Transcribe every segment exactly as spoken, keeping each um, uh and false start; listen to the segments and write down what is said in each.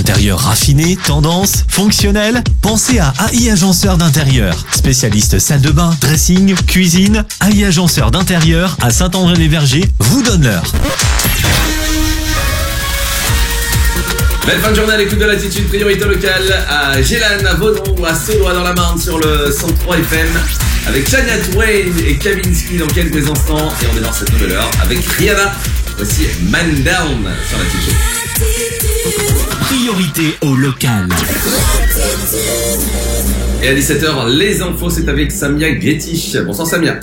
Intérieur raffiné, tendance, fonctionnel? Pensez à A I Agenceur d'intérieur. Spécialiste salle de bain, dressing, cuisine, A I Agenceur d'intérieur à Saint-André-les-Vergers vous donne l'heure. Belle fin de journée à l'écoute de l'Attitude, priorité locale à Gélannes, à Vaudon ou à Saudois dans la Marne sur le cent trois F M avec Shania Twain et Kavinsky dans quelques instants et on démarre cette nouvelle heure avec Rihanna. Voici Man Down sur l'Attitude. Priorité au local. Et à dix-sept heures, les infos, c'est avec Samia Guetich. Bonsoir Samia.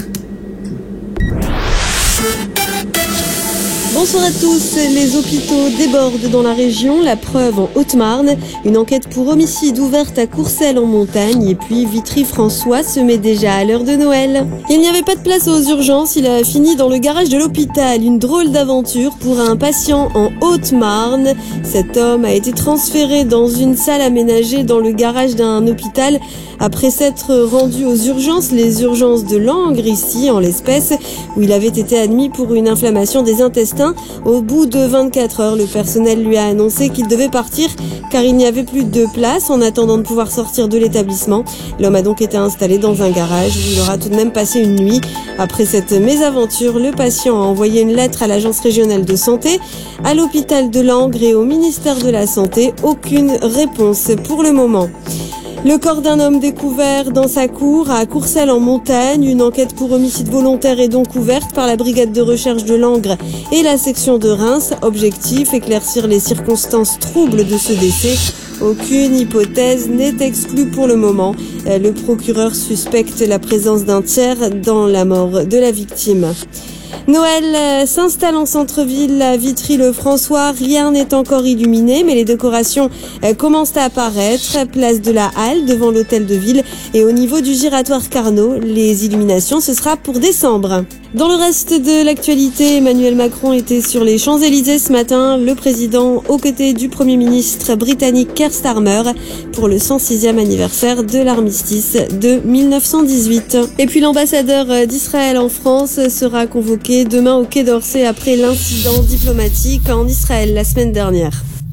Bonsoir à tous. Les hôpitaux débordent dans la région, la preuve en Haute-Marne. Une enquête pour homicide ouverte à Courcelles en montagne et puis Vitry-François se met déjà à l'heure de Noël. Il n'y avait pas de place aux urgences, il a fini dans le garage de l'hôpital. Une drôle d'aventure pour un patient en Haute-Marne. Cet homme a été transféré dans une salle aménagée dans le garage d'un hôpital après s'être rendu aux urgences, les urgences de Langres ici en l'espèce, où il avait été admis pour une inflammation des intestins. Au bout de vingt-quatre heures, le personnel lui a annoncé qu'il devait partir car il n'y avait plus de place en attendant de pouvoir sortir de l'établissement. L'homme a donc été installé dans un garage où il aura tout de même passé une nuit. Après cette mésaventure, le patient a envoyé une lettre à l'agence régionale de santé, à l'hôpital de Langres et au ministère de la Santé. Aucune réponse pour le moment. Le corps d'un homme découvert dans sa cour à Courcelles en montagne. Une enquête pour homicide volontaire est donc ouverte par la brigade de recherche de Langres et la section de Reims. Objectif, éclaircir les circonstances troubles de ce décès. Aucune hypothèse n'est exclue pour le moment. Le procureur suspecte la présence d'un tiers dans la mort de la victime. Noël s'installe en centre-ville à Vitry-le-François. Rien n'est encore illuminé, mais les décorations commencent à apparaître. Place de la Halle, devant l'hôtel de ville et au niveau du giratoire Carnot. Les illuminations, ce sera pour décembre. Dans le reste de l'actualité, Emmanuel Macron était sur les Champs-Élysées ce matin. Le président aux côtés du Premier ministre britannique Keir Starmer pour le cent sixième anniversaire de l'armistice de mille neuf cent dix-huit. Et puis l'ambassadeur d'Israël en France sera convoqué demain au Quai d'Orsay après l'incident diplomatique en Israël la semaine dernière.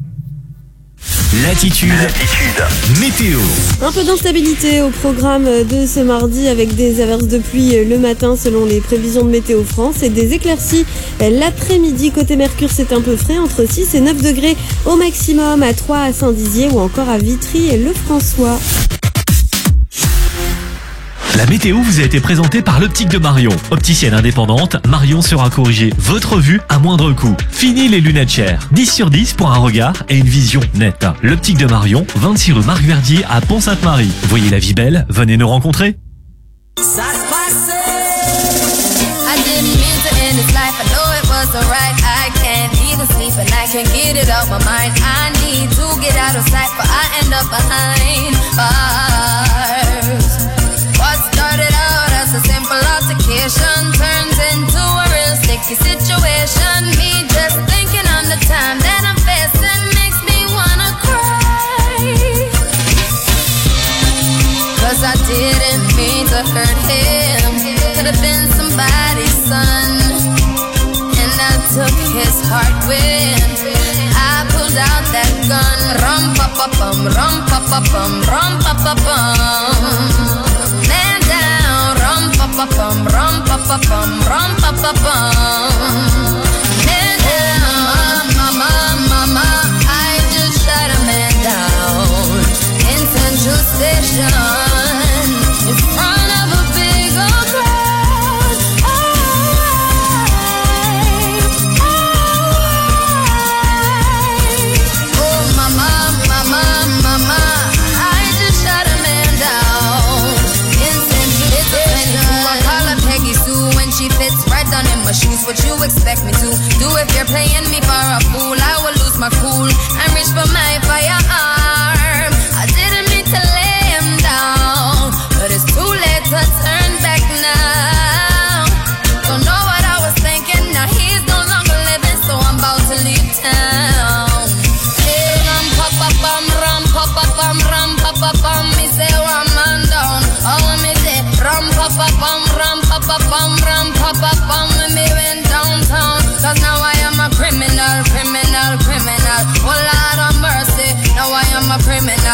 L'attitude. L'attitude. Météo. Un peu d'instabilité au programme de ce mardi avec des averses de pluie le matin selon les prévisions de Météo France et des éclaircies l'après-midi. Côté Mercure, c'est un peu frais, entre six et neuf degrés au maximum à Troyes, à Saint-Dizier ou encore à Vitry et le François. La météo vous a été présentée par l'Optique de Marion. Opticienne indépendante, Marion sera corriger votre vue à moindre coût. Fini les lunettes chères. dix sur dix pour un regard et une vision nette. L'Optique de Marion, vingt-six rue Marc-Verdier à Pont-Sainte-Marie. Voyez la vie belle, venez nous rencontrer. Ça se passait. I didn't mean to end this life. I know it wasn't right. I can't even sleep and I can't get it out my mind. I need to get out of sight, but I end up behind bars. What started out as a simple altercation turns into a real sticky situation. Me just thinking on the time that I'm facing makes me wanna cry. Cause I didn't mean to hurt him. Could have been somebody's son. And I took his heart when I pulled out that gun. Rum pa pa bum, rum pa pa bum, rum pa pa bum. Man down, rum pa pa bum, rum pa pa bum, rum pa pa bum. Man down, mama, mama, I just shot a man down in Central Station in front of a big old crowd. Oh, mama, mama, mama, I just shot a man down in Central Station. I call her Peggy Sue when she fits right down in my shoes. What you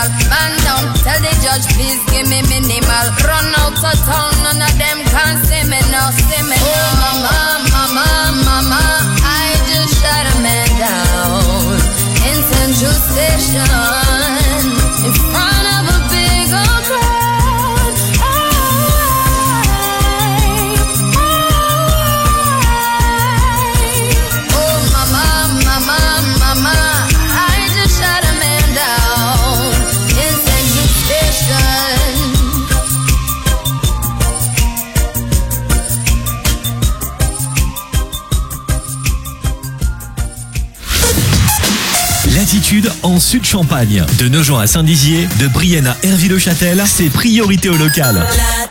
criminal. Man down, tell the judge please give me minimal. Run out of town, none of them can see me now, see me now. Oh mama, mama, mama, I just shot a man down in Central Station in front of a big old crowd. Oh mama, mama, mama, I just shot a man down in Central Station. Latitude en Sud-Champagne. De Nogent à Saint-Dizier, de Brienne à Herville-le-Châtel, c'est priorité au local.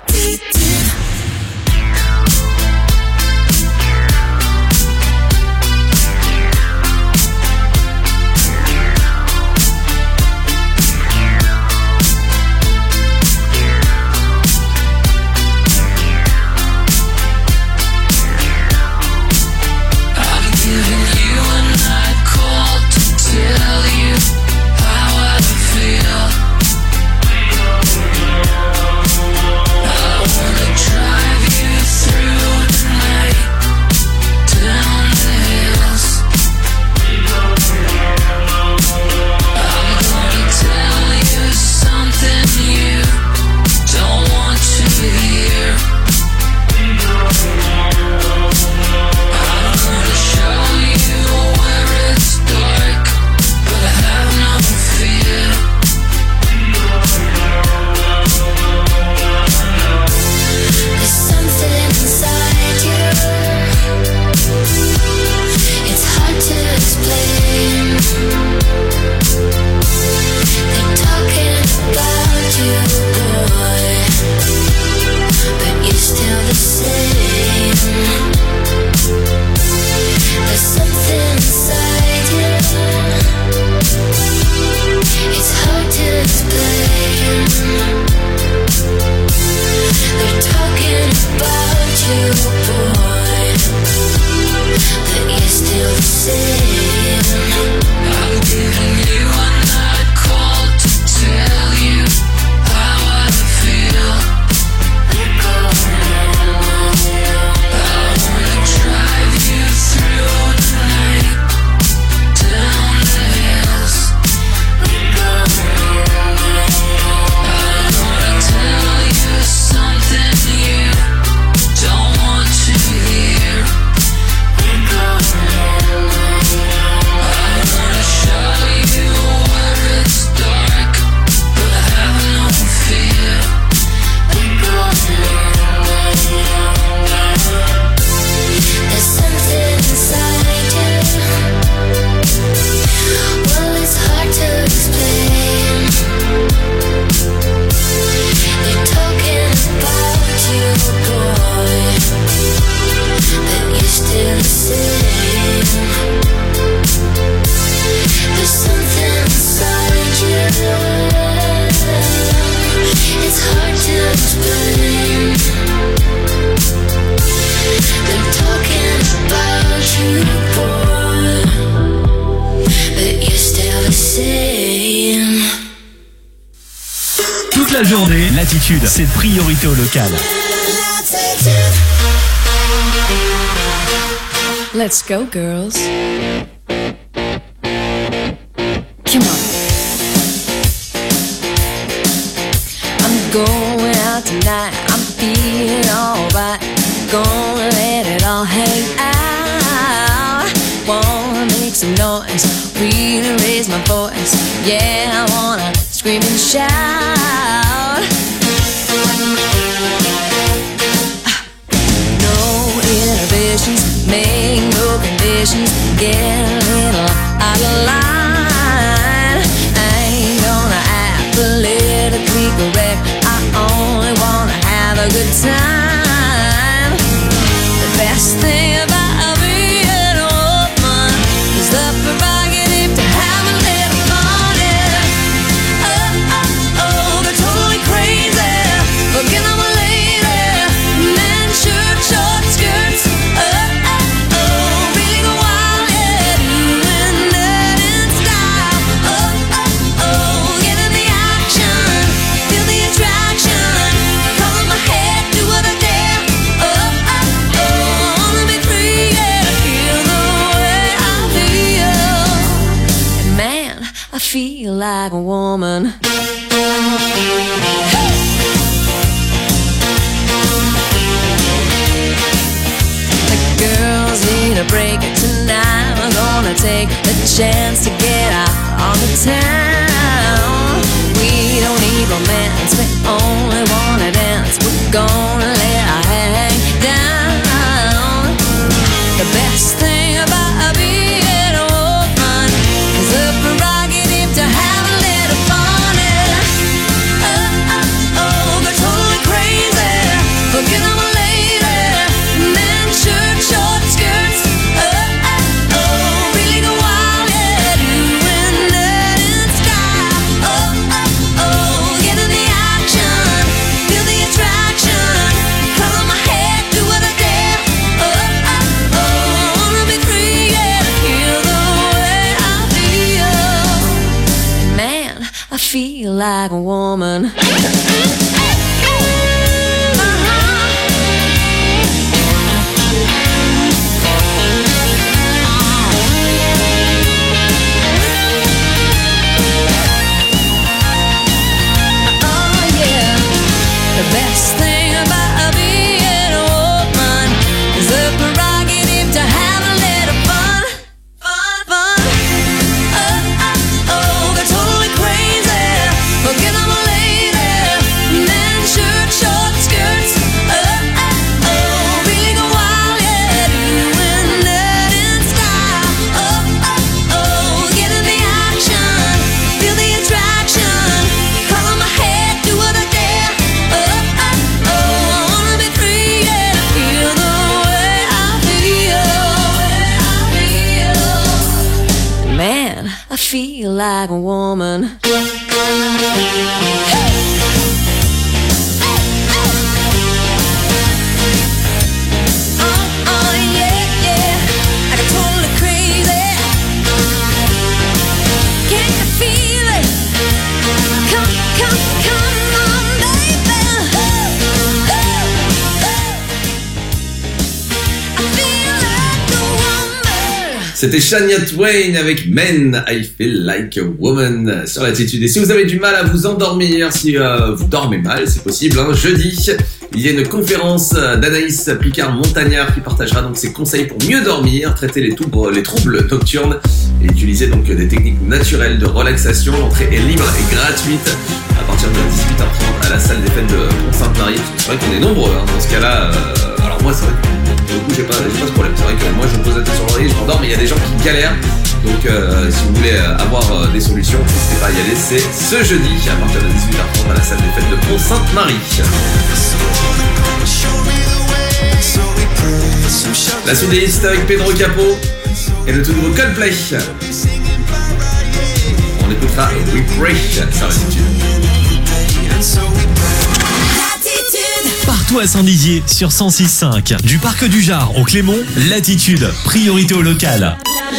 La journée, Latitude, c'est priorité au local. Let's go, girls. Come on. I'm going out tonight. I'm feeling alright. Gonna let it all hang out. Wanna make some noise, really raise my voice. Yeah, I wanna scream and shout. Make no conditions, get a little out of line. I ain't gonna act politically correct. I only wanna have a good time. The best thing about being a woman is the prerogative to have a little fun. Yeah. Oh, oh, oh, they're totally crazy. Forget I'm a lady. Men, shirt, short skirts. Oh, oh, oh, really go wild, yeah. feel like a woman. The girls need a break tonight. We're gonna take the chance to get out on the town. We don't need romance, we only wanna dance. We're gonna let our hang down. The best thing about being a woman is the prerogative to have a little fun. And oh, oh, oh, they're totally crazy. Forget I'm a lady. Men, shirt, short skirts. Oh, oh, oh, really go wild, yeah. Doing that in style. Oh, oh, oh, get in the action. Feel the attraction. Color my hair, do what I dare. Oh, oh, oh, I wanna be free, yeah. Feel the way I feel. Man, I feel like a woman. The best thing about being a woman is the prerogative to have a little fun, fun, fun. Oh, oh, oh, they're totally crazy. Forget I'm a lady. Men, shirt, short skirts. Oh, oh, oh, really go wild, yeah. Doing that in style. Oh, oh, oh, get in the action. Feel the attraction. Color my hair, do what I dare. Oh, oh, oh, I wanna be free, yeah. Feel the way I feel. Man, I feel like a woman. Oh, oh, yeah, yeah. I got totally crazy. Can you feel it? Come, come, come on, baby. I feel like a woman. C'était Shania Twain avec Men, I Feel Like a Woman sur l'attitude. Et si vous avez du mal à vous endormir, si euh, vous dormez mal, c'est possible, hein, jeudi, il y a une conférence d'Anaïs Picard-Montagnard qui partagera donc ses conseils pour mieux dormir, traiter les troubles, les troubles nocturnes et utiliser donc des techniques naturelles de relaxation. L'entrée est libre et gratuite à partir de dix-huit heures trente à la salle des fêtes de Pont-Sainte-Marie. C'est vrai qu'on est nombreux hein, dans ce cas-là. Euh, alors moi, c'est vrai que pour le coup, j'ai pas, j'ai pas ce problème. C'est vrai que moi, je me pose la tête sur l'oreiller, je m'endors, mais il y a des gens qui galèrent. Donc euh, si vous voulez avoir euh, des solutions, n'hésitez pas à y aller. C'est ce jeudi à partir de dix-huit heures trente à la salle des fêtes de Pont-Sainte-Marie. La suite des hits avec Pedro Capo et le tout nouveau Coldplay. On écoutera We Pray sur l'attitude. Partout à Saint-Dizier sur cent six virgule cinq. Du parc du Jard au Clémont, l'attitude, priorité au local.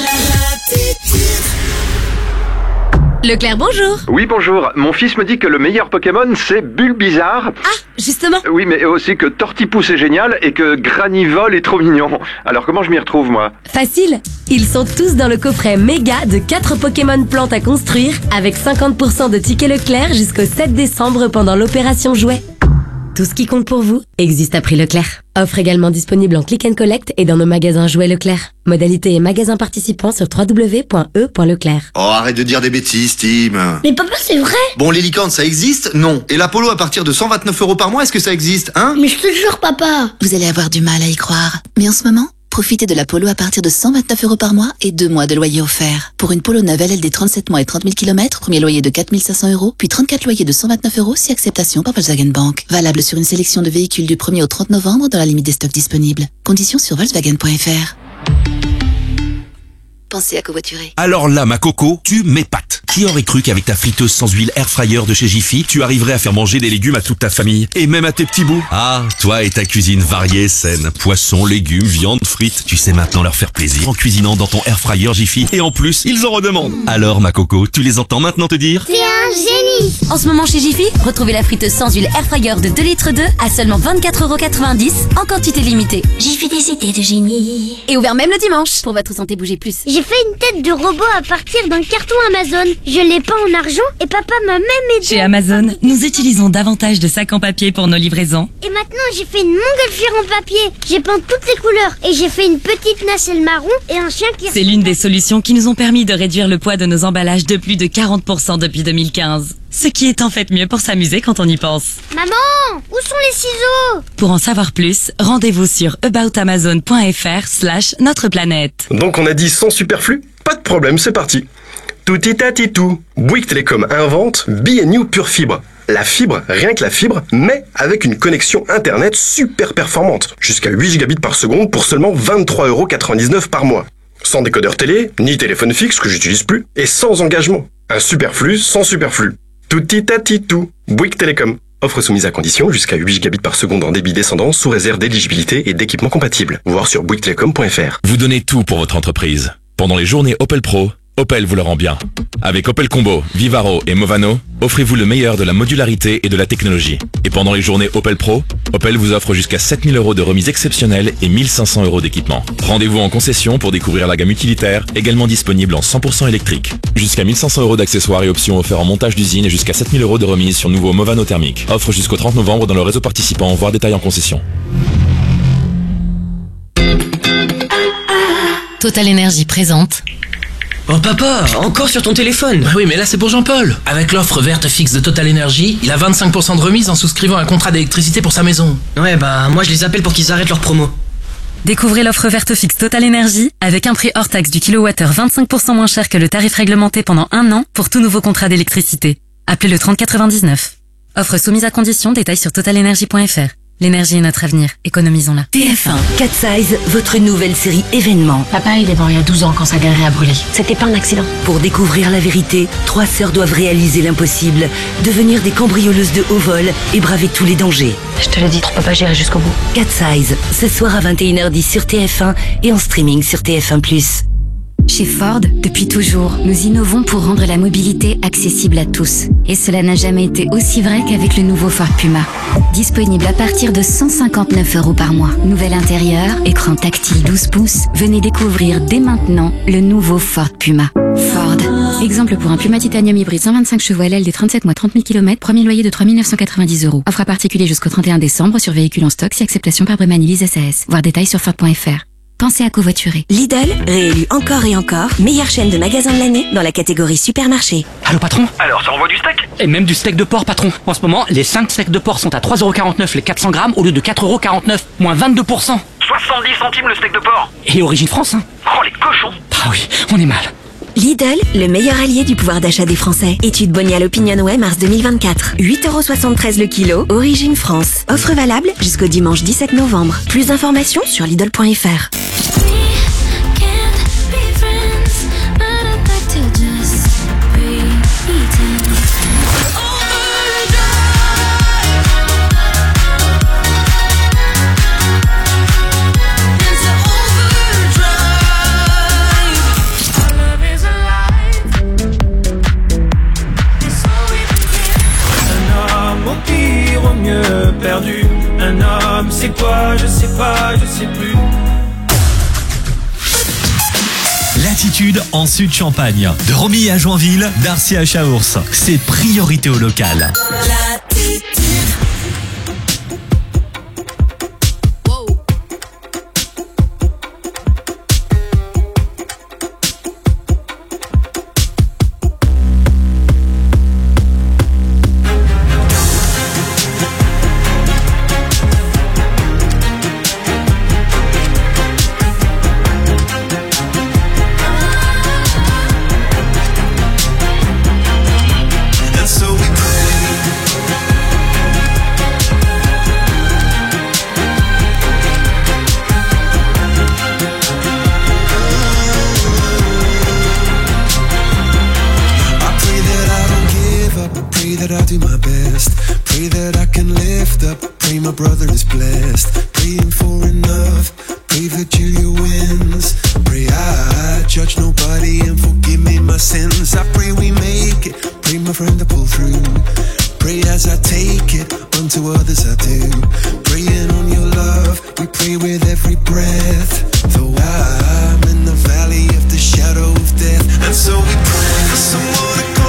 Leclerc, bonjour. Oui, bonjour. Mon fils me dit que le meilleur Pokémon, c'est Bulbizarre. Ah, justement. Oui, mais aussi que Tortipousse est génial et que Granivol est trop mignon. Alors comment je m'y retrouve, moi? Facile. Ils sont tous dans le coffret méga de quatre Pokémon plantes à construire avec cinquante pour cent de tickets Leclerc jusqu'au sept décembre pendant l'opération Jouet. Tout ce qui compte pour vous existe à prix Leclerc. Offre également disponible en click and collect et dans nos magasins Jouets Leclerc. Modalité et magasins participants sur w w w point e point leclerc. Oh, arrête de dire des bêtises, Tim. Mais papa, c'est vrai. Bon, les licornes, ça existe? Non. Et l'Apollo à partir de cent vingt-neuf euros par mois, est-ce que ça existe, hein? Mais je te jure, papa. Vous allez avoir du mal à y croire. Mais en ce moment, profitez de la Polo à partir de cent vingt-neuf euros par mois et deux mois de loyer offert. Pour une Polo neuve L L D trente-sept mois et trente mille kilomètres, premier loyer de quatre mille cinq cents euros, puis trente-quatre loyers de cent vingt-neuf euros si acceptation par Volkswagen Bank. Valable sur une sélection de véhicules du premier au trente novembre dans la limite des stocks disponibles. Conditions sur volkswagen point f r. Pensez à covoiturer. Alors là, ma coco, tu m'épates. Qui aurait cru qu'avec ta friteuse sans huile air fryer de chez Jiffy, tu arriverais à faire manger des légumes à toute ta famille et même à tes petits bouts? Ah, toi et ta cuisine variée, saine. Poissons, légumes, viande, frites. Tu sais maintenant leur faire plaisir en cuisinant dans ton air fryer Jiffy. Et en plus, ils en redemandent. Alors, ma coco, tu les entends maintenant te dire? C'est un génie. En ce moment chez Jiffy, retrouvez la friteuse sans huile air fryer de deux litres deux à seulement vingt-quatre euros quatre-vingt-dix en quantité limitée. Jiffy des idées de génie. Et ouvert même le dimanche. Pour votre santé, bougez plus. J'ai fait une tête de robot à partir d'un carton Amazon. Je l'ai pas en argent et papa m'a même aidé. Chez Amazon, nous utilisons davantage de sacs en papier pour nos livraisons. Et maintenant j'ai fait une montgolfière en papier. J'ai peint toutes les couleurs et j'ai fait une petite nacelle marron et un chien qui... C'est l'une des solutions qui nous ont permis de réduire le poids de nos emballages de plus de quarante pour cent depuis deux mille quinze. Ce qui est en fait mieux pour s'amuser quand on y pense. Maman, où sont les ciseaux? Pour en savoir plus, rendez-vous sur aboutamazon.fr slash notre planète. Donc on a dit sans superflu? Pas de problème, c'est parti. Touti tati tout. Bouygues Télécom invente Be A New Pure Fibre. La fibre, rien que la fibre, mais avec une connexion internet super performante. Jusqu'à huit gigabits par seconde pour seulement vingt-trois euros quatre-vingt-dix-neuf par mois. Sans décodeur télé, ni téléphone fixe que j'utilise plus, et sans engagement. Un superflu sans superflu. Touti tati tout. Bouygues Télécom. Offre soumise à condition jusqu'à huit gigabits par seconde en débit descendant sous réserve d'éligibilité et d'équipement compatible. Voir sur bouygues télécom point f r. Vous donnez tout pour votre entreprise. Pendant les journées Opel Pro, Opel vous le rend bien. Avec Opel Combo, Vivaro et Movano, offrez-vous le meilleur de la modularité et de la technologie. Et pendant les journées Opel Pro, Opel vous offre jusqu'à sept mille euros de remise exceptionnelle et mille cinq cents euros d'équipement. Rendez-vous en concession pour découvrir la gamme utilitaire, également disponible en cent pour cent électrique. Jusqu'à mille cinq cents euros d'accessoires et options offerts en montage d'usine et jusqu'à sept mille euros de remise sur nouveau Movano thermique. Offre jusqu'au trente novembre dans le réseau participant, voire détail en concession. Total Énergie présente. Oh papa, encore sur ton téléphone? Oui, mais là c'est pour Jean-Paul. Avec l'offre verte fixe de Total Energy, il a vingt-cinq pour cent de remise en souscrivant un contrat d'électricité pour sa maison. Ouais, bah moi je les appelle pour qu'ils arrêtent leur promo. Découvrez l'offre verte fixe Total Energy avec un prix hors taxe du kilowattheure vingt-cinq pour cent moins cher que le tarif réglementé pendant un an pour tout nouveau contrat d'électricité. Appelez le trente quatre-vingt-dix-neuf. Offre soumise à condition, détails sur total energy point f r. L'énergie est notre avenir, économisons-la. T F un, Cat Size, votre nouvelle série événement. Papa, il est mort il y a douze ans quand sa galerie a brûlé. C'était pas un accident. Pour découvrir la vérité, trois sœurs doivent réaliser l'impossible, devenir des cambrioleuses de haut vol et braver tous les dangers. Je te l'ai dit, papa, j'irai jusqu'au bout. Cat Size, ce soir à vingt et une heures dix sur T F un et en streaming sur T F un plus. Chez Ford, depuis toujours, nous innovons pour rendre la mobilité accessible à tous. Et cela n'a jamais été aussi vrai qu'avec le nouveau Ford Puma. Disponible à partir de cent cinquante-neuf euros par mois. Nouvel intérieur, écran tactile douze pouces. Venez découvrir dès maintenant le nouveau Ford Puma. Ford. Exemple pour un Puma Titanium hybride cent vingt-cinq chevaux L L D trente-sept mois trente mille kilomètres, premier loyer de trois mille neuf cent quatre-vingt-dix euros. Offre à particulier jusqu'au trente et un décembre sur véhicule en stock si acceptation par Bremani Lease S A S. Voir détails sur Ford point f r. Pensez à covoiturer. Lidl, réélu encore et encore, meilleure chaîne de magasins de l'année dans la catégorie supermarché. Allô patron? Alors, ça envoie du steak? Et même du steak de porc patron. En ce moment, les cinq steaks de porc sont à trois euros quarante-neuf les quatre cents grammes au lieu de quatre euros quarante-neuf, moins vingt-deux pour cent. soixante-dix centimes le steak de porc. Et origine France, hein? Oh, les cochons. Ah oui, on est mal. Lidl, le meilleur allié du pouvoir d'achat des Français. Étude Bonial Opinionway mars deux mille vingt-quatre. huit euros soixante-treize le kilo, origine France. Offre valable jusqu'au dimanche dix-sept novembre. Plus d'informations sur Lidl point f r. Perdu, un homme, c'est quoi? Je sais pas, je sais plus. Latitude en Sud-Champagne. De Romilly à Joinville, d'Arcy à Chaours. C'est priorité au local. Latitude. Pray with every breath, though I'm in the valley of the shadow of death, and so we pray for someone to come.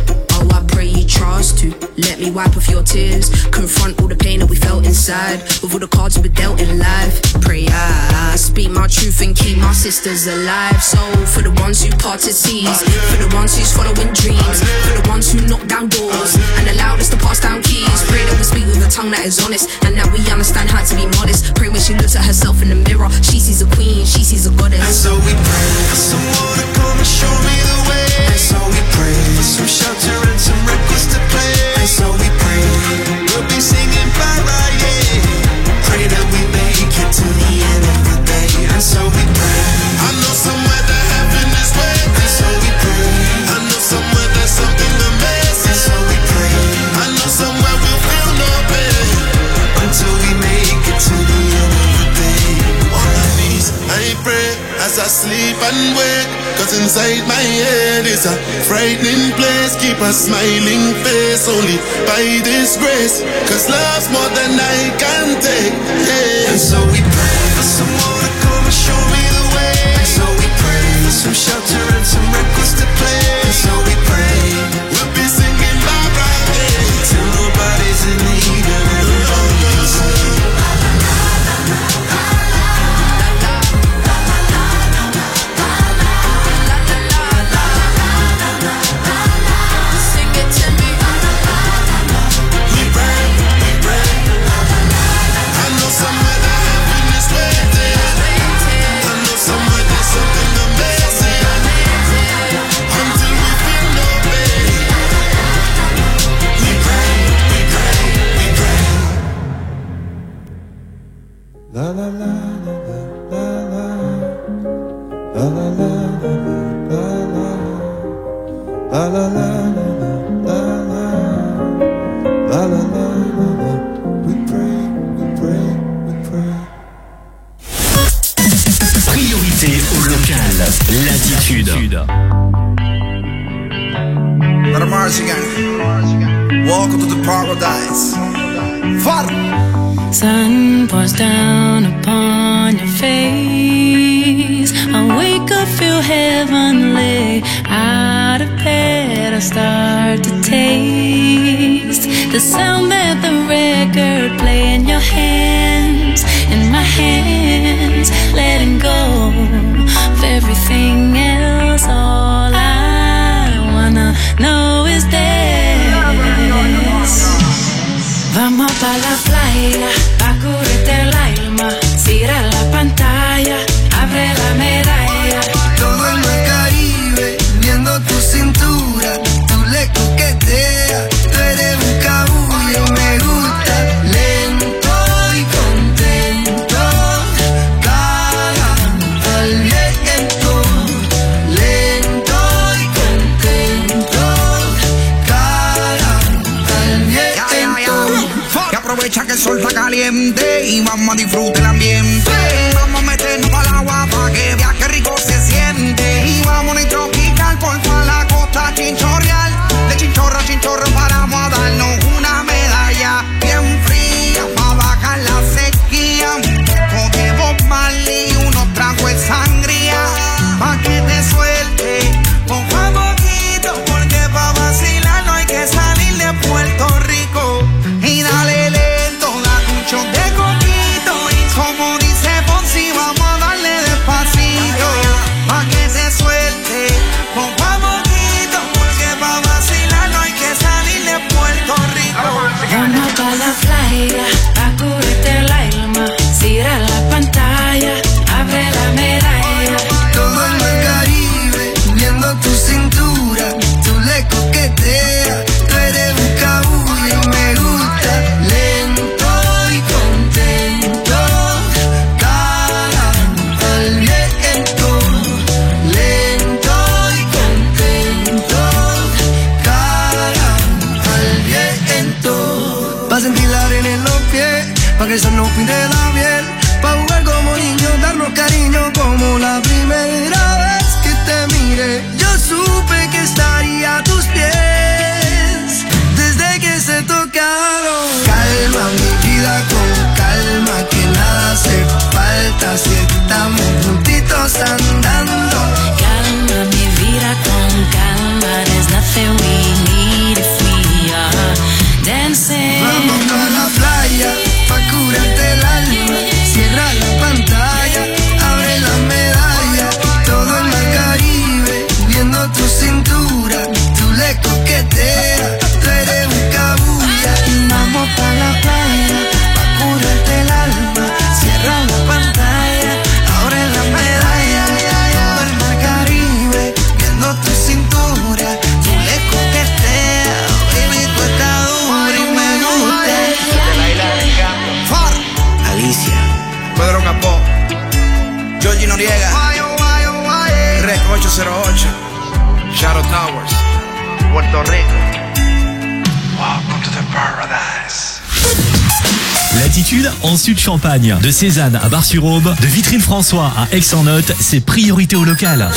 Oh, I pray you trust to let me wipe off your tears. Confront all the pain that we felt inside with all the cards we dealt in life. Pray I speak my truth and keep my sisters alive. So for the ones who parted seas, for the ones who's following dreams, for the ones who knock down doors and allowed us to pass down keys. Pray that we speak with a tongue that is honest and that we understand how to be modest. Pray when she looks at herself in the mirror, she sees a queen, she sees a goddess. And so we pray for someone to come and show me the way. And so we pray for some shelter and some records to play. And so we pray we'll be singing bye-bye, yeah. Pray that we make it to the end of the day. And so we pray. I know somewhere that heaven is waiting. And so we pray. I know somewhere there's something amazing. And so we pray. I know somewhere we'll feel no pain until we make it to the end of the day. On my knees, I pray as I sleep and wake. Cause inside my head is a frightening place. Keep a smiling face only by this grace. Cause love's more than I can take, yeah. And so we pray for someone to come and show me the way. And so we pray for some shelter and some records to play. And so we pray we'll be singing bye-bye, yeah, till nobody's in need and everybody can say Priorité au local, l'attitude. Let a march again. Welcome to the paradise. Far. Sun pours down upon your face. I wake up, feel heavenly. Out of bed, I start to taste the sound that the record play in your hands, in my hands, letting go of everything else. All I wanna know is this. Vamos pa' la playa, pa' cubrirte el alma. Cierra la pantalla, abre la medalla. Todo en el Caribe, viendo tu cintura. Tú le coqueteas, tú eres un cabullo. Me gusta lento y contento. Caga al viento. Lento y contento. Caga al viento. Que aprovecha que el sol está caliente y vamos a disfrutar el ambiente. Vamos a meternos al agua pa' que veas que rico se siente. Y vamos a tropical por toda la costa chinchorreal. De chinchorro a chinchorro paramos a darnos una medalla bien fría pa' bajar la sequía. Un poco de Bob Marley y unos tragos de sangría pa' que te suelte poco a poquito, porque pa' vacilar no hay que salir de Puerto Rico. Y dale lento, da mucho de coquito. Y como dice Ponzi, vamos a dar Latitude en Sud-Champagne. De Cézanne à Bar-sur-Aube, de Vitry-le-François à Aix-en-Othe, c'est priorité au local.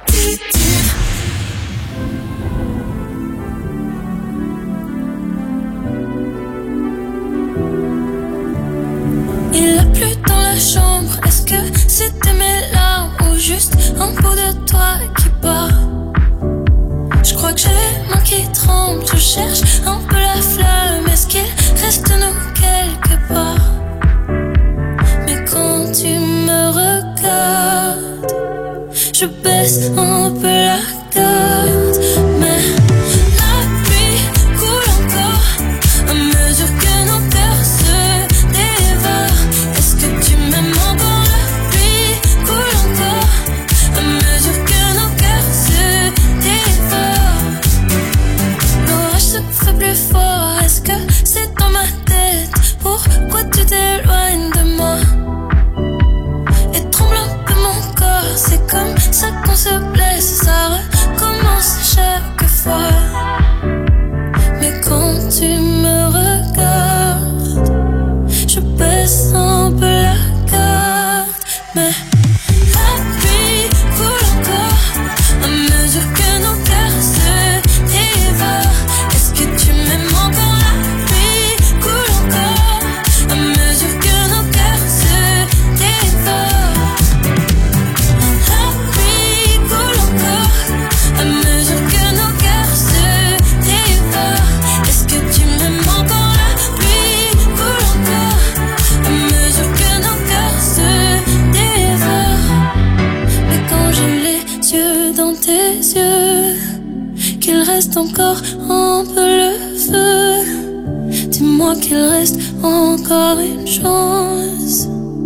Il a plu dans la chambre, est-ce que c'était mes larmes ou juste un bout de toi qui part? Je crois que j'ai les mains qui tremblent, je cherche un peu la flamme, est-ce qu'il reste nous quelque part? Mais quand tu me regardes, je baisse un peu la garde, mais la pluie coule encore à mesure que nos cœurs se dévorent. Est-ce que tu m'aimes encore? La pluie coule encore à mesure que nos cœurs se dévorent. L'orage se fait plus fort, est-ce que c'est dans ma tête? Pourquoi tu t'éloignes de moi? Et tremble un peu mon corps, c'est comme ça qu'on se blesse, ça recommence chaque fois. Mais quand tu me regardes, je baisse un peu la garde, mais la pluie coule encore à mesure que nos cœurs se dévorent. Est-ce que tu m'aimes encore? La pluie coule encore à mesure que nos cœurs se dévorent. La pluie coule encore à mesure que nos cœurs se dévorent. Est-ce que tu m'aimes encore? La pluie coule encore à mesure que nos cœurs se dévorent. Mais quand j'ai les yeux dans tes yeux, qu'il reste encore un peu le feu, dis-moi qu'il reste encore une chance.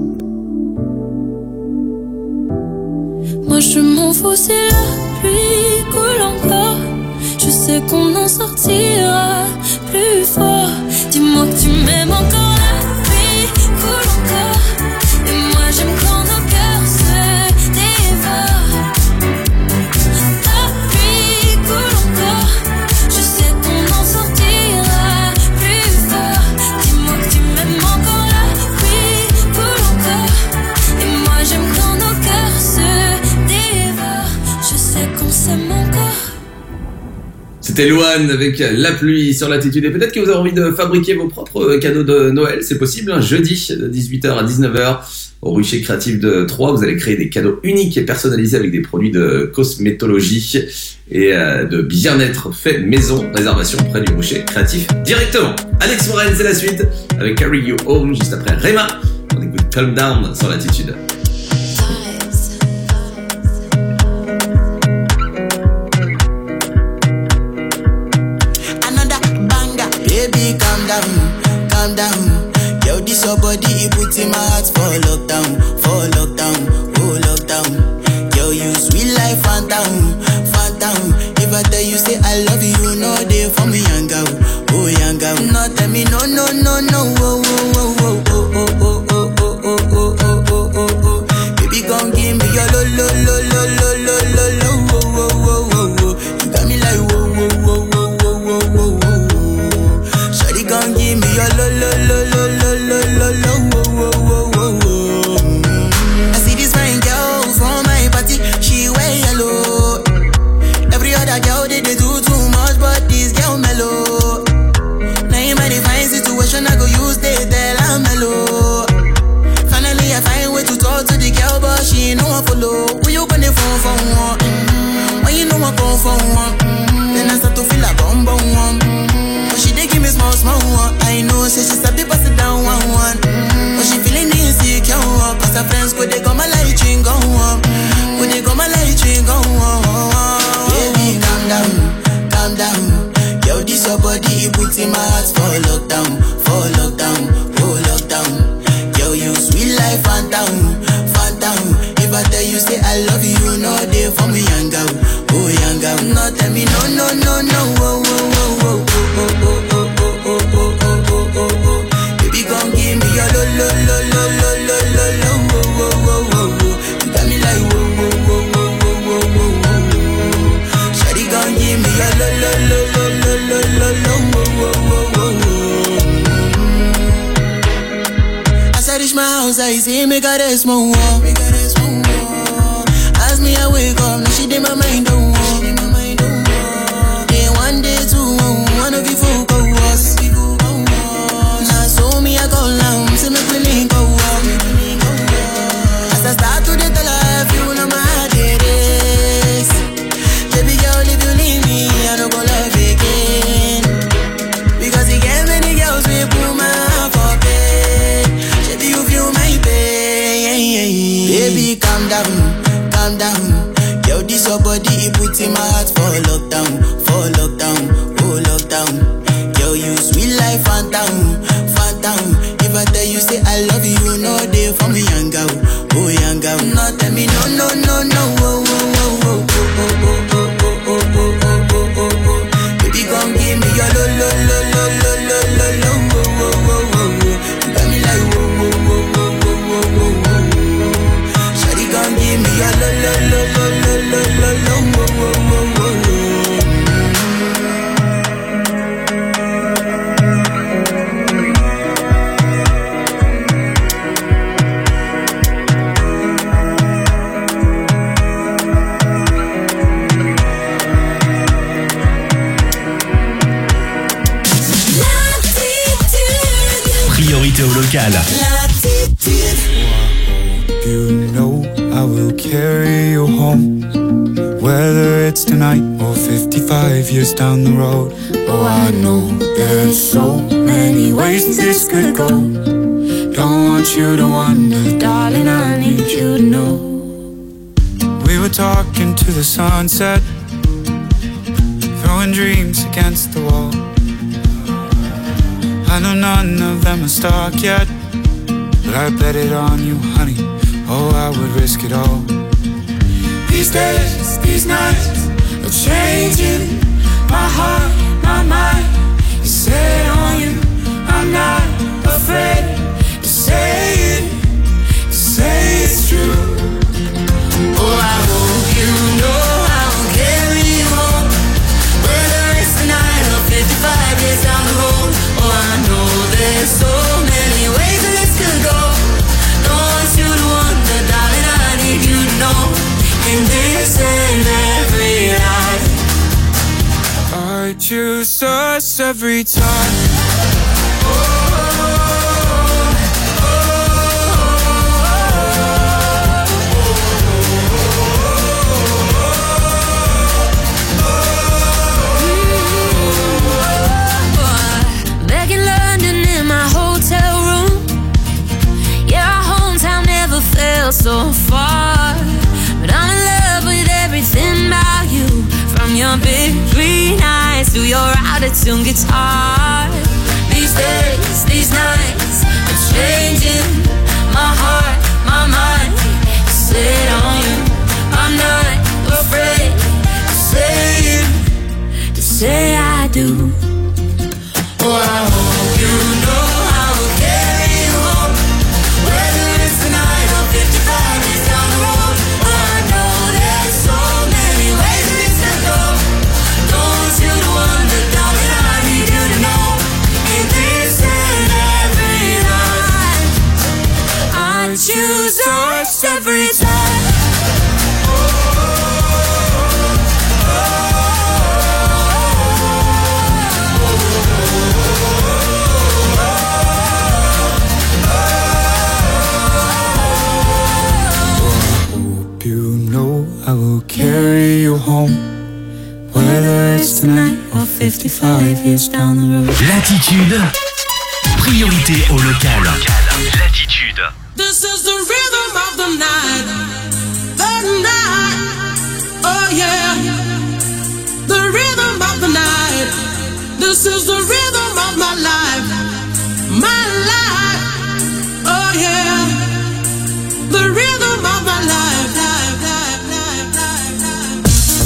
Moi je m'en fous si la pluie coule encore, je sais qu'on en sortira plus fort. Dis-moi que tu m'aimes encore. La pluie coule encore, et moi j'aime quand nos cœurs se dévorent. La pluie coule encore, je sais qu'on en sortira plus fort. Dis-moi que tu m'aimes encore. La pluie coule encore, et moi j'aime quand nos cœurs se dévorent. Je sais qu'on s'aime encore. C'était Louane avec La pluie sur Latitude. Et peut-être que vous avez envie de fabriquer vos propres cadeaux de Noël. C'est possible, hein, jeudi de dix-huit heures à dix-neuf heures au Rucher Créatif de Troyes. Vous allez créer des cadeaux uniques et personnalisés avec des produits de cosmétologie et euh, de bien-être fait maison. Réservation près du Rucher Créatif directement. Alex Moren, c'est la suite avec Carry You Home juste après Rema. On écoute Calm Down sur Latitude. Baby, calm down, calm down. Yo, this your body, it puts in my heart for lockdown, for lockdown, oh lockdown. Yo, you sweet life, phantom, phantom. If I tell you say I love you, no day for me, young girl, oh young girl. No tell me no, no, no, no, oh, oh, oh, oh, oh, oh, oh, oh, oh, oh, oh, oh, oh, oh. Baby, come give me your lo, lo, lo, lo, lo, lo, lo, lo, oh, oh, oh, oh, oh. You got me like whoa, whoa, whoa, whoa, whoa, whoa, whoa. Gon' give me your lo lo lo lo lo lo lo lo wo wo wo wo wo. I see this fine girl from my party, she wear yellow. Every other girl they, they do too much, but this girl mellow. Now in my divine situation, I go use they tell I'm mellow. Finally I find way to talk to the girl, but she ain't no one follow. Who you gonna phone for one? Mm-hmm. When you know I come for one, mm-hmm. Then I start to feel a bum bum one. She dey give me small, small one. I know, say she sabi pass it down one, one. Mm-hmm. But she feeling insecure, cause her friends go they go my light ring go on. Go they go my light ring go on. Baby, calm down, calm down. Yo, this your body, it puts in my heart for lockdown, for lockdown, oh lockdown. Yo, you sweet life, phantom, phantom. If I tell you say I love you, no day for me, young girl, oh young girl. No tell me no, no, no, no, oh, oh, oh, oh, oh. Oh, oh, oh, oh, oh, oh, oh, oh, oh. Baby, come give me your lo, lo, lo, lo, lo, lo, lo, lo, oh, oh, oh, oh, oh. You got me like whoa, whoa, whoa, whoa, whoa, whoa, whoa, whoa. Shawty, come give me your lo, lo, lo, lo, lo, lo, lo, lo, oh, oh, oh, oh, oh. Shawty say make her rest more. Make her rest more. As me I wake up, now she did my mind don't walk. Day one, day two, one of you folk go us. Now so me I call now, say make me link go up. As I start to the tell her, if you know my heart it is. Baby girl, if you leave me, I don't go love again. Because you get many girls we put my heart for bed. Baby, you feel my pain. Baby, calm down, calm down. Yo, this your body, it puts in my heart for lockdown, for lockdown, oh lockdown. Yo, you sweet life, phantom, phantom. If I tell you say I love you, no day for me, young girl, oh young girl. No, tell me no, no, no, no, oh, oh, oh, oh, oh, oh, oh, oh, oh, oh, oh, oh, oh, oh. Baby, come give me your lo, lo, lo, lo, lo, lo, lo, lo, oh, oh, oh, oh, oh. You got me like whoa, whoa, whoa, whoa, whoa, whoa, whoa, whoa. Shawty, come give me your lo, lo, lo, lo, lo, lo, lo, lo, oh, oh, oh, oh, oh. Priorité au local. You know I will carry you home, whether it's tonight or fifty-five years down the road. Oh, I know there's so many ways this could go. Don't want you to wonder, darling, I need you to know. We were talking to the sunset, throwing dreams against the wall. I know none of them are stuck yet, but I bet it on you, honey. Oh, I would risk it all. These days, these nights are changing my heart, my mind is set on you. I'm not afraid to say it, to say it's true. Oh, I hope you know I will carry you home, whether it's tonight or fifty-five years down the road. Oh, I know there's so many ways that this could go. Don't want you to wonder, darling, I need you to know. In this and every life, I choose us every time. Back in London in my hotel room, yeah, our hometown never felt so far. But I'm in love with everything about you, from your big green eyes to your out-of-tune guitar. These days, these nights are changing my heart, my mind is set on you. I'm not afraid to say it, to say I do. Oh, I hope you know I will carry you home, whether it's tonight or fifty-five years down the road. Oh, I know there's so many ways that this could go. Don't want you to wonder, darling, I need you to know. In this and every life, I choose us every time. I will carry you home, whether it's tonight or fifty-five years down the road. L'attitude. Priorité au local. L'attitude. This is the rhythm of the night, the night, oh yeah, the rhythm of the night. This is the rhythm of my life, my life, oh yeah, the rhythm of my life, life, life, life, life, life.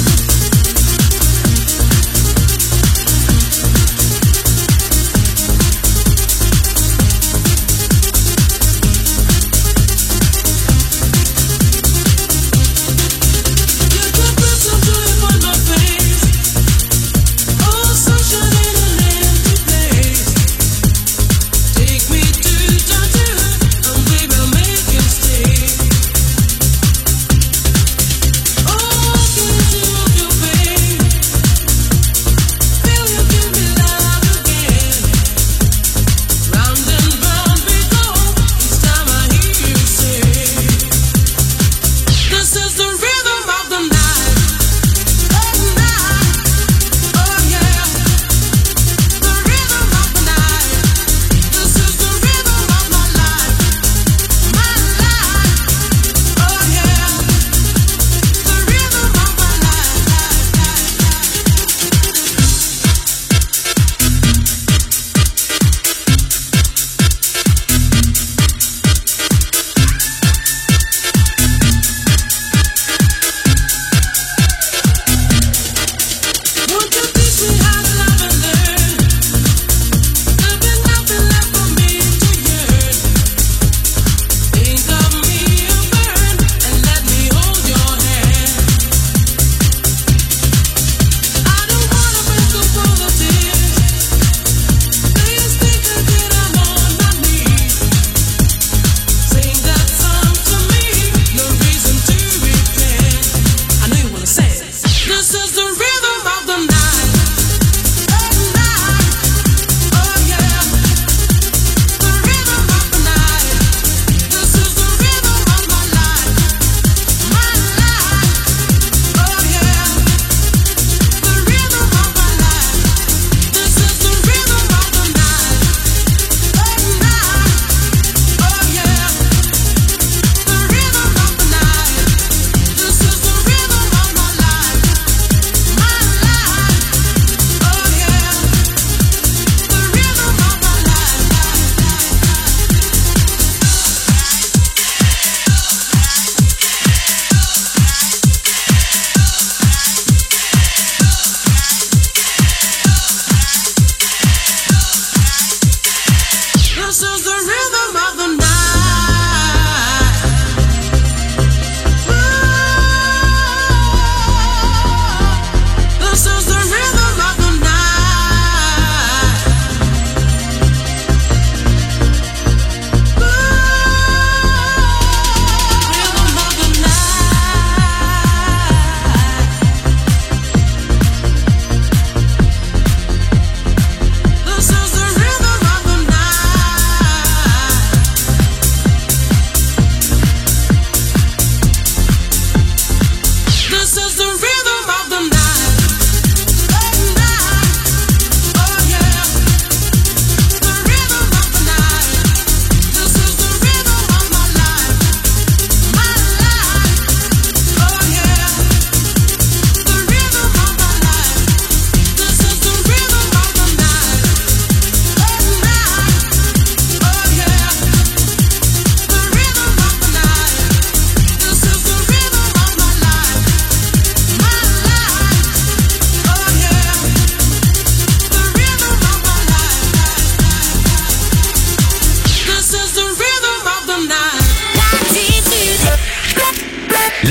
You could put some joy upon my face, oh sunshine in a lantern.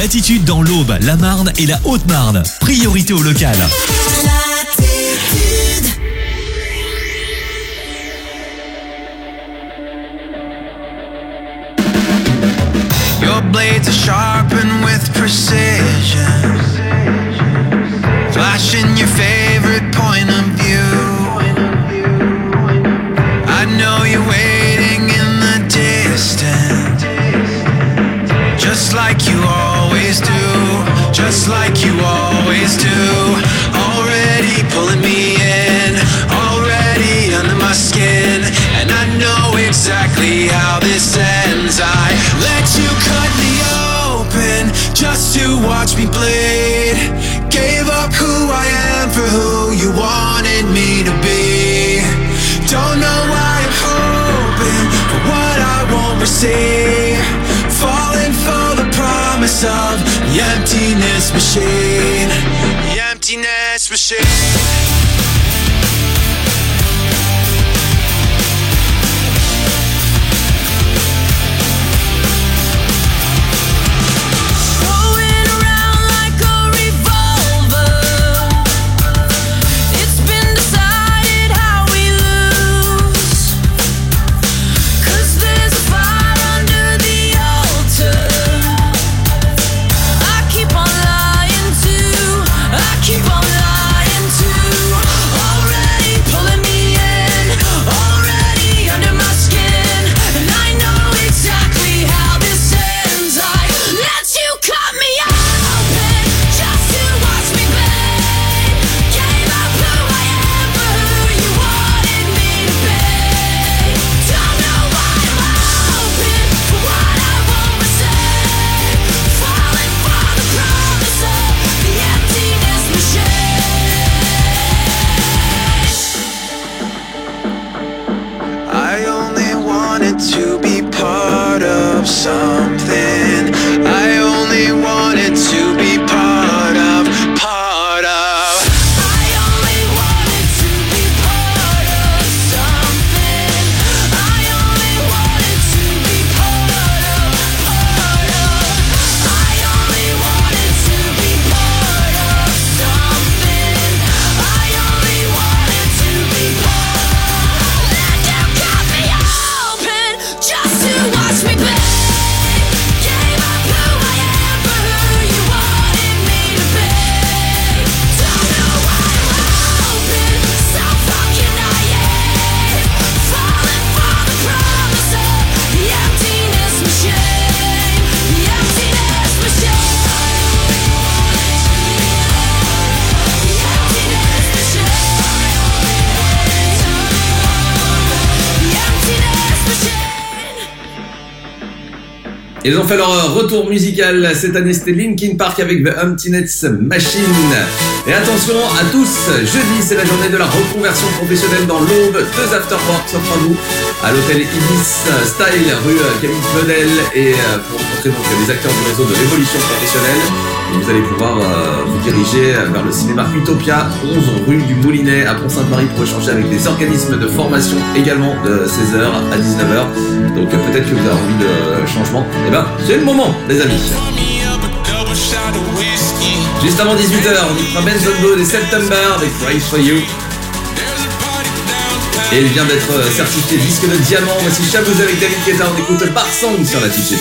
Latitude dans l'Aube, la Marne et la Haute-Marne. Priorité au local. Your blades are sharpened with precision, flashing your favorite point of view. I know you're waiting in the distance, just like you always do, just like you always do. Already pulling me in, already under my skin, and I know exactly how this ends. I let you cut me open just to watch me bleed. Gave up who I am for who you wanted me to be. Don't know why I'm hoping for what I won't receive. Falling for the promise of the emptiness machine. The emptiness machine. To be part of something, I only wanted to be part of, part of. I only wanted to be part of something. I only wanted to be part of, part of. I only wanted to be part of something. I only wanted to be part of. Let you cut me open just to watch me play. Gave up who I am for who you wanted me to be. Don't know why I'm hoping, so fucking naive. Falling for the promise of the emptiness machine. The emptiness machine. The emptiness machine. The emptiness machine. Ils ont fait leur retour musical cette année, c'était Linkin Park avec The Emptiness Machine. Et attention à tous, jeudi c'est la journée de la reconversion professionnelle dans l'Aube. Deux afterworks s'offrent à vous à l'hôtel Ibis Style rue Camille Claudel et pour rencontrer donc les acteurs du réseau de l'évolution professionnelle. Et vous allez pouvoir euh, vous diriger vers le cinéma Utopia, onze rue du Moulinet à Pont-Sainte-Marie pour échanger avec des organismes de formation également de seize heures à dix-neuf heures. Donc euh, peut-être que vous avez envie de changement. Et ben c'est le moment les amis. Juste avant dix-huit heures, on y fera Benson Blood et September avec Pray For You. Et il vient d'être certifié disque de diamant. Voici Chabouze avec David Guetta, on écoute Bar Song sur Latitude.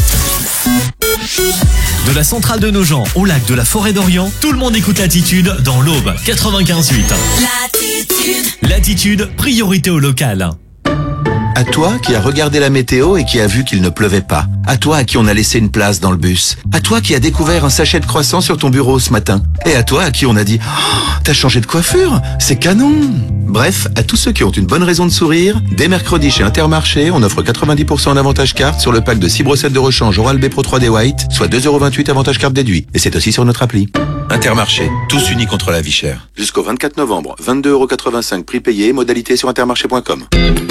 De la centrale de Nogent au lac de la Forêt d'Orient, tout le monde écoute Latitude dans l'Aube quatre-vingt-quinze huit. Latitude. Latitude, priorité au local. À toi qui as regardé la météo et qui a vu qu'il ne pleuvait pas. À toi à qui on a laissé une place dans le bus. À toi qui as découvert un sachet de croissants sur ton bureau ce matin. Et à toi à qui on a dit oh, « T'as changé de coiffure, c'est canon !» Bref, à tous ceux qui ont une bonne raison de sourire, dès mercredi chez Intermarché, on offre quatre-vingt-dix pour cent d'avantage carte sur le pack de six brossettes de rechange Oral-B Pro trois D White, soit deux euros vingt-huit avantage carte déduit. Et c'est aussi sur notre appli. Intermarché, tous unis contre la vie chère. Jusqu'au vingt-quatre novembre, vingt-deux euros quatre-vingt-cinq prix payé, modalité sur intermarché point com.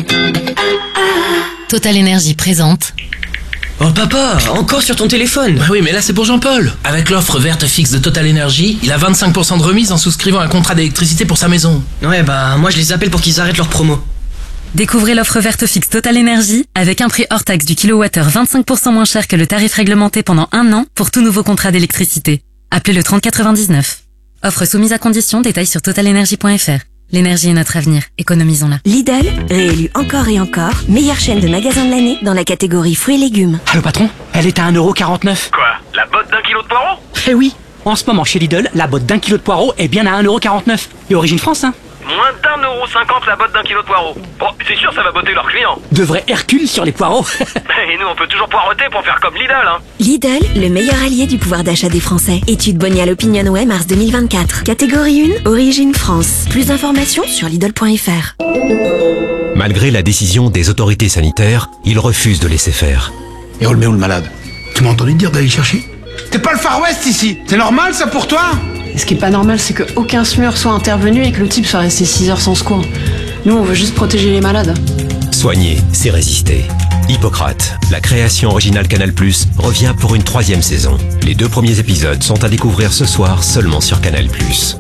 Total Énergie présente. Oh papa, encore sur ton téléphone. Bah oui, mais là c'est pour Jean-Paul. Avec l'offre verte fixe de Total Énergie, il a vingt-cinq pour cent de remise en souscrivant un contrat d'électricité pour sa maison. Ouais bah moi je les appelle pour qu'ils arrêtent leur promo. Découvrez l'offre verte fixe Total Énergie avec un prix hors taxe du kilowattheure vingt-cinq pour cent moins cher que le tarif réglementé pendant un an pour tout nouveau contrat d'électricité. Appelez le trente quatre-vingt-dix-neuf. Offre soumise à condition, détails sur total énergie point f r. L'énergie est notre avenir, économisons-la. Lidl, réélu encore et encore, meilleure chaîne de magasins de l'année dans la catégorie fruits et légumes. Allô patron, elle est à un euro quarante-neuf. Quoi? La botte d'un kilo de poireaux? Eh oui, en ce moment chez Lidl, la botte d'un kilo de poireaux est bien à un euro quarante-neuf. Et origine France, hein. Moins d'un euro cinquante la botte d'un kilo de poireaux. Bon, c'est sûr, ça va botter leurs clients. De vrais Hercule sur les poireaux. Et nous, on peut toujours poireauter pour faire comme Lidl, hein. Lidl, le meilleur allié du pouvoir d'achat des Français. Étude Bonial OpinionWay mars deux mille vingt-quatre. Catégorie un, origine France. Plus d'informations sur Lidl point f r. Malgré la décision des autorités sanitaires, il refuse de laisser faire. Et on le met où le malade? Tu m'as entendu dire d'aller chercher? T'es pas le Far West ici. C'est normal ça pour toi? Ce qui est pas normal, c'est qu'aucun S M U R soit intervenu et que le type soit resté six heures sans secours. Nous, on veut juste protéger les malades. Soigner, c'est résister. Hippocrate, la création originale Canal plus, revient pour une troisième saison. Les deux premiers épisodes sont à découvrir ce soir seulement sur Canal plus.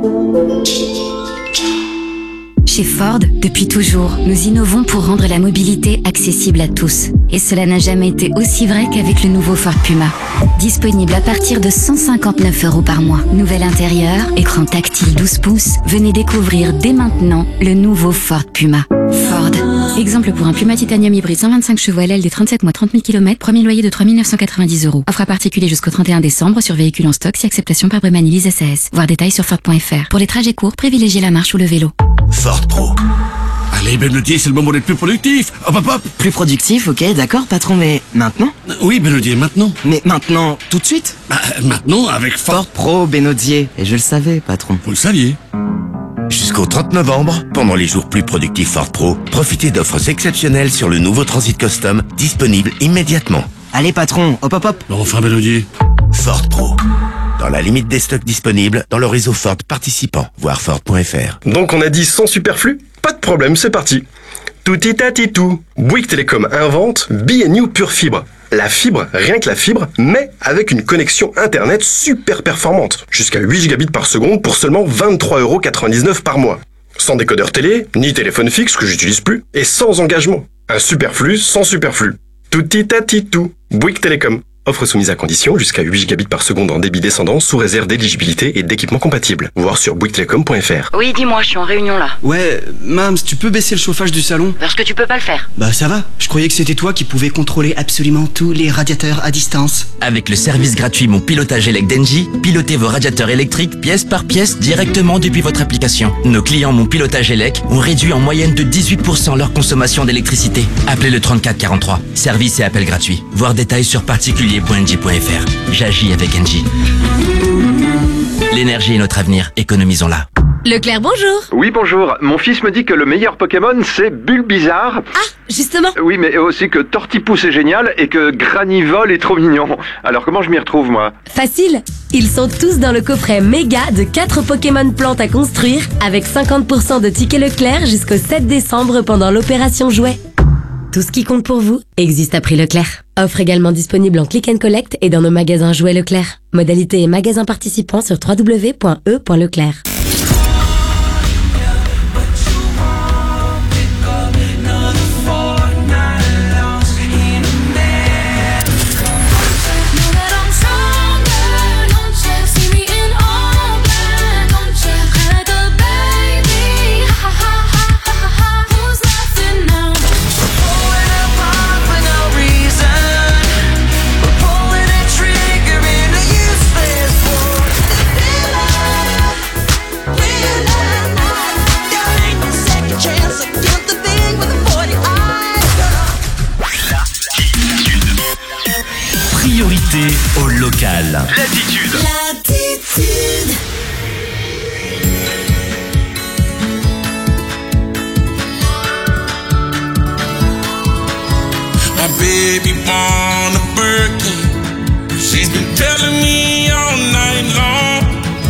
Chez Ford, depuis toujours, nous innovons pour rendre la mobilité accessible à tous. Et cela n'a jamais été aussi vrai qu'avec le nouveau Ford Puma. Disponible à partir de cent cinquante-neuf euros par mois. Nouvel intérieur, écran tactile douze pouces. Venez découvrir dès maintenant le nouveau Ford Puma. Ford. Exemple pour un Puma Titanium hybride cent vingt-cinq chevaux L L D trente-sept mois trente mille kilomètres, premier loyer de trois mille neuf cent quatre-vingt-dix euros. Offre à particulier jusqu'au trente et un décembre sur véhicule en stock si acceptation par Bremani Lease S A S. Voir détails sur Ford point f r. Pour les trajets courts, privilégiez la marche ou le vélo. Ford Pro. Allez, Benodier, c'est le moment d'être plus productif. Hop, hop, hop. Plus productif, ok, d'accord, patron, mais maintenant? Oui, Benodier, maintenant. Mais maintenant, tout de suite? Bah, maintenant, avec Ford. Ford Pro, Benodier. Et je le savais, patron. Vous le saviez. Jusqu'au trente novembre, pendant les jours plus productifs Ford Pro, profitez d'offres exceptionnelles sur le nouveau Transit Custom, disponible immédiatement. Allez, patron, hop, hop, hop. Bon, enfin, Benodier. Ford Pro. Dans la limite des stocks disponibles dans le réseau Ford participant, voire Ford point f r. Donc on a dit sans superflu? Pas de problème, c'est parti. Touti tati tout. Bouygues Télécom invente Be and You Pure Fibre. La fibre, rien que la fibre, mais avec une connexion internet super performante. Jusqu'à huit gigabits par seconde pour seulement vingt-trois euros quatre-vingt-dix-neuf par mois. Sans décodeur télé, ni téléphone fixe que j'utilise plus, et sans engagement. Un superflu sans superflu. Touti tati tout. Bouygues Télécom. Offre soumise à condition jusqu'à huit gigabits par seconde en débit descendant sous réserve d'éligibilité et d'équipement compatible. Voir sur bouygues télécom point f r. Oui, dis-moi, je suis en réunion là. Ouais, Mams, tu peux baisser le chauffage du salon? Parce que tu peux pas le faire. Bah ça va, je croyais que c'était toi qui pouvais contrôler absolument tous les radiateurs à distance. Avec le service gratuit Mon Pilotage Elec d'Engie, pilotez vos radiateurs électriques pièce par pièce directement depuis votre application. Nos clients Mon Pilotage Elec ont réduit en moyenne de dix-huit pour cent leur consommation d'électricité. Appelez le trente-quatre quarante-trois. Service et appel gratuit. Voir détails sur particulier point engie point f r. J'agis avec Engie. L'énergie est notre avenir, économisons-la. Leclerc, bonjour. Oui, bonjour. Mon fils me dit que le meilleur Pokémon, c'est Bulbizarre. Ah, justement. Oui, mais aussi que Tortipousse est génial et que Granivol est trop mignon. Alors comment je m'y retrouve, moi? Facile. Ils sont tous dans le coffret méga de quatre Pokémon plantes à construire avec cinquante pour cent de tickets Leclerc jusqu'au sept décembre pendant l'opération Jouet. Tout ce qui compte pour vous existe à prix Leclerc. Offre également disponible en click and collect et dans nos magasins Jouets Leclerc. Modalité et magasins participants sur w w w point e point leclerc. Priorité au local. L'attitude. L'attitude. My baby born a Birkin. She's been telling me all night long.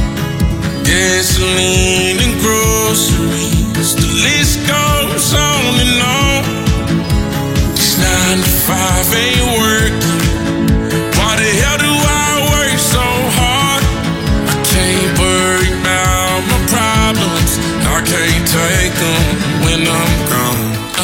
Gasoline and groceries, the list goes on and on. This nine to five ain't working. Why the hell do I work so hard? I can't worry about my problems. I can't take them when I'm gone.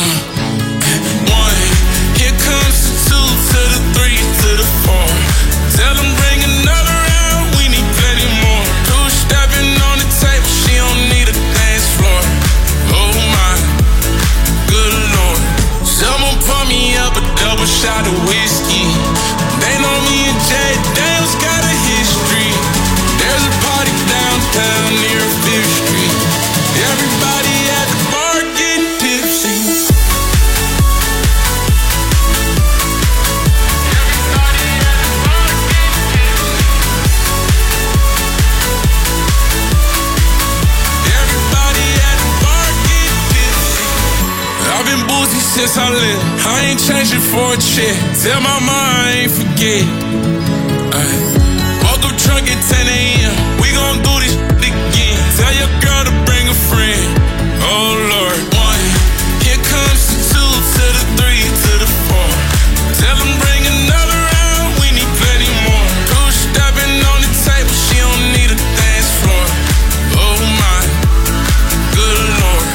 been boozy since I left. I ain't changing for a check. Tell my mom I ain't forget. Ay. Woke up drunk at ten a.m. We gon' do this shit again. Tell your girl to bring a friend. Oh Lord. One. Here comes the two to the three to the four. Tell them bring another round. We need plenty more. Two stepping on the table. She don't need a dance floor. Oh my. Good Lord.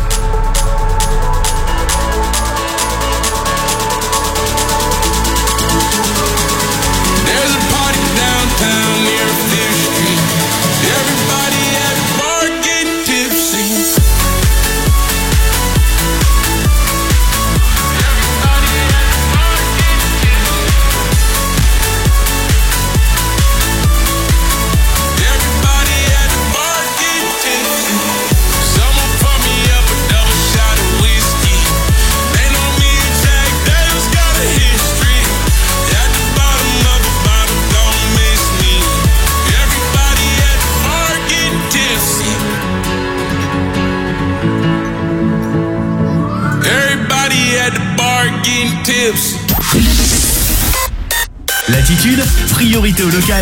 There's a party downtown near Fifth Street. Everybody at the bar getting tipsy. Everybody at the bar getting tipsy. Someone pour me up a double shot of whiskey. They know me and Jack Daniels got a history. At the bottom of the bottle, don't miss me. Everybody at the bar getting tipsy. Everybody at the bar getting tipsy. Latitude, priorité au local.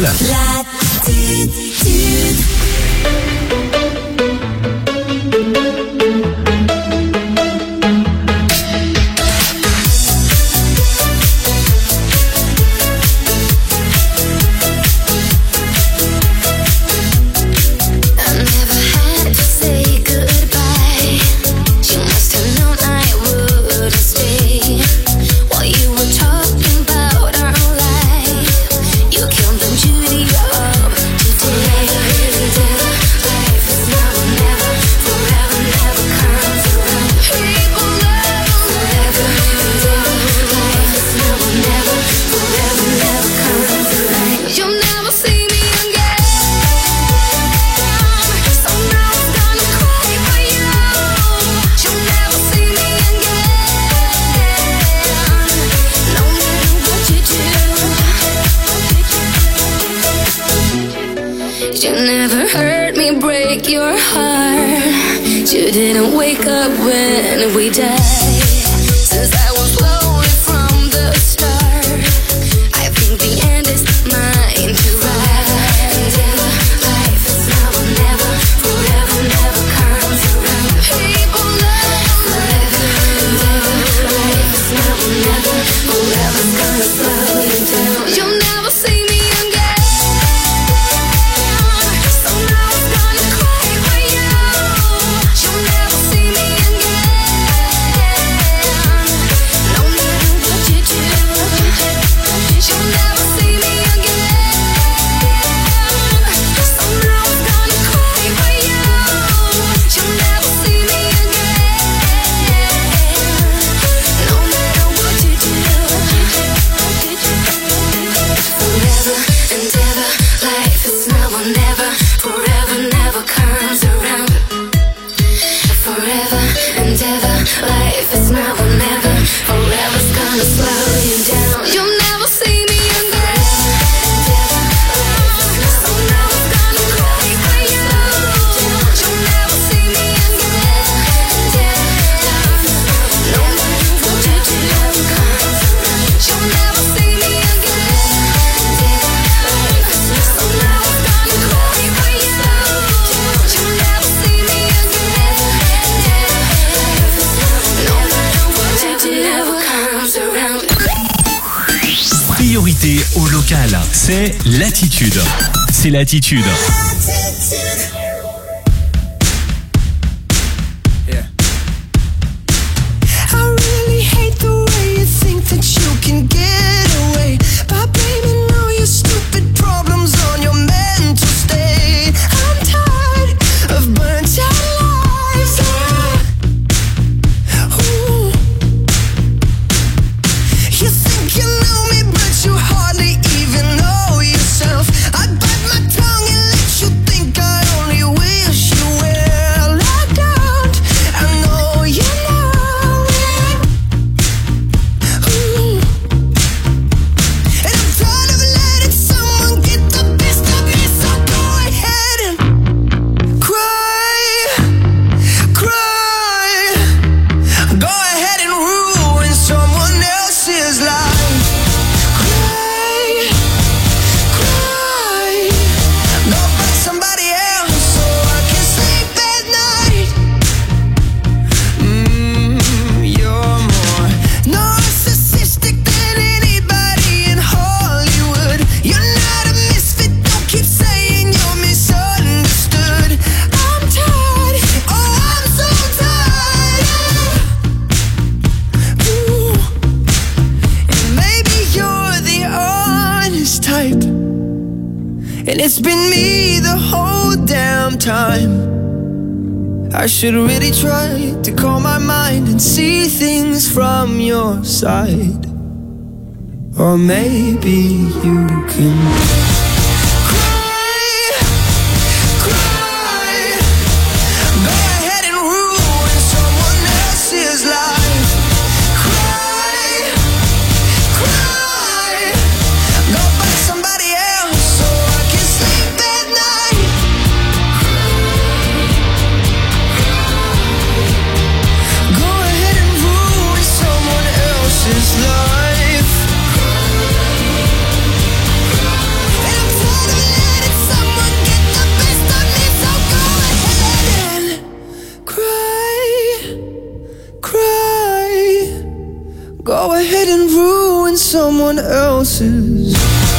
You never heard me break your heart. You didn't wake up when we died. Since I was lonely from the start, I think the end is mine to ride. Never, life is now or never. Forever never comes around. People love forever. Never, life is now or never. Forever's gonna slow you down. You'll never see me again. Life is now or never. Forever's gonna slow you down. You'll never see me again. Life is now or never. Gonna cry for you. You'll never see me again. No matter what you do, you'll never see me again. Life is now or never. Gonna cry for you. You'll never see me again. Priorité au local, c'est Latitude. C'est Latitude. I really hate the way you think that you can get away by blaming all your stupid problems on your mental state. I'm tired of burnt out lives. Ooh. You think you know me, but you hardly even know yourself. I bite my tongue and let you think It's been me the whole damn time. I should really try to calm my mind and see things from your side. Or maybe you can cry, cry. Go ahead and ruin someone else's life. Cry, cry. Go find somebody else so I can sleep at night. Go ahead and ruin someone else's life. Go ahead and ruin someone else's.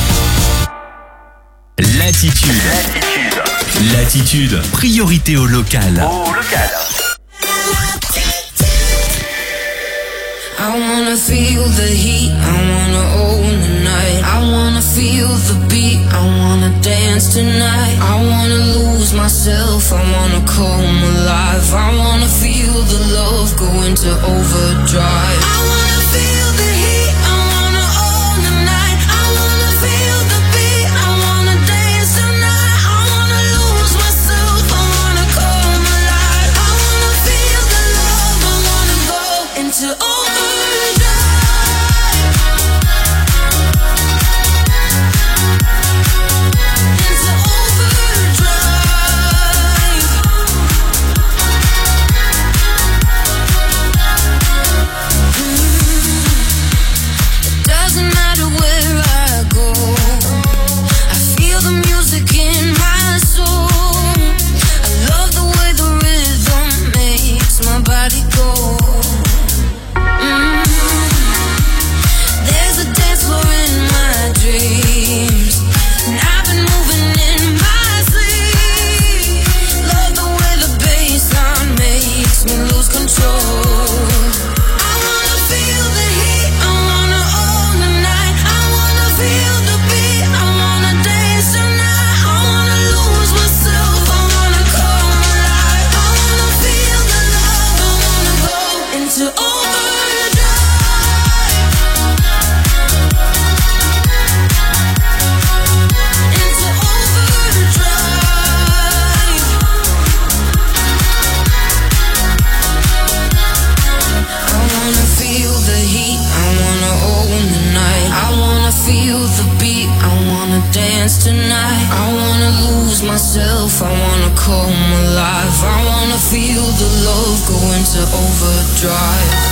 Latitude. Latitude. Priorité au local. Au local. I wanna feel the heat, I wanna own the night. I wanna feel the beat, I wanna dance tonight. I wanna lose myself, I wanna come alive. I wanna feel the love go into overdrive. I wanna feel the heat, I wanna own the night. I wanna feel the beat, I wanna dance tonight. I wanna lose myself, I wanna come alive. I wanna feel the love, I wanna go into overdrive. Tonight, I wanna lose myself, I wanna come alive. I wanna feel the love go into overdrive.